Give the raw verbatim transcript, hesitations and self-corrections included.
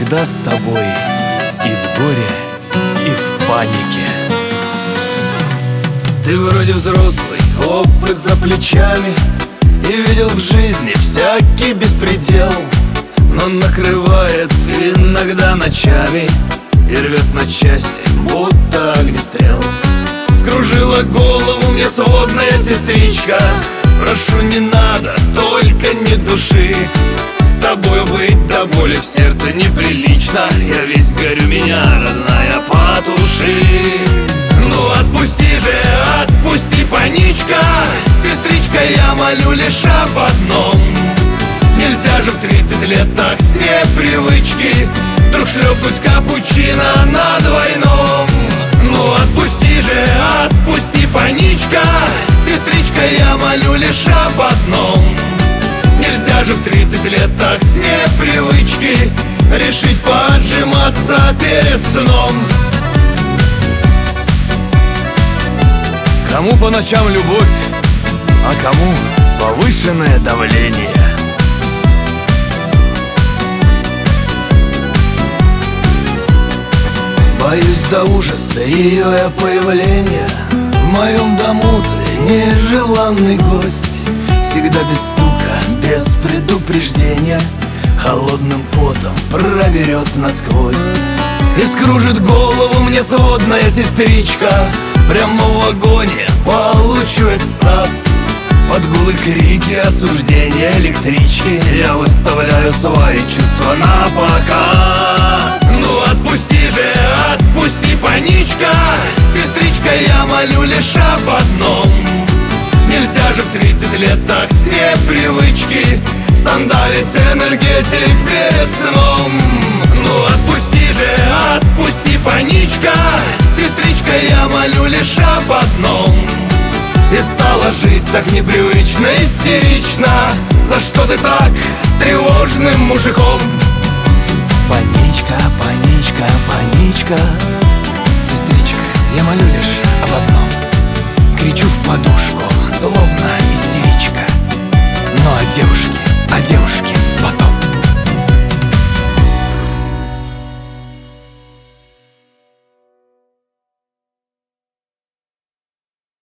всегда с тобой, и в горе, и в панике. Ты вроде взрослый, опыт за плечами, и видел в жизни всякий беспредел, но накрывает иногда ночами и рвет на части, будто огнестрел. Скружила голову мне сводная сестричка, прошу, не надо, только не души. С тобой быть до боли в сердце неприлично, я весь горю, меня, родная, потуши. Ну отпусти же, отпусти, паничка, сестричка, я молю лишь об одном. Нельзя же в тридцать лет так с непривычки вдруг шлепнуть капучино на двойном. Ну отпусти же, отпусти, паничка, сестричка, я молю лишь об одном. Нельзя же в тридцать лет так с непривычки решить поджиматься перед сном. Кому по ночам любовь, а кому повышенное давление. Боюсь до ужаса ее я появления. В моем дому ты нежеланный гость, всегда без стука, без предупреждения, холодным потом проберет насквозь. И скружит голову мне сводная сестричка, прямо в вагоне получу экстаз. Под гулы, крики, осуждения электрички я выставляю свои чувства на показ. Ну отпусти же, отпусти, паничка, сестричка, я молю лишь об одном. Нельзя же в тридцать лет так с непривычки сандалить энергетик перед сном. Ну отпусти же, отпусти, паничка, сестричка, я молю лишь об одном. И стала жизнь так непривычно, истерично. За что ты так с тревожным мужиком? Паничка, паничка, паничка, сестричка, я молю лишь об одном. Кричу в подушку, словно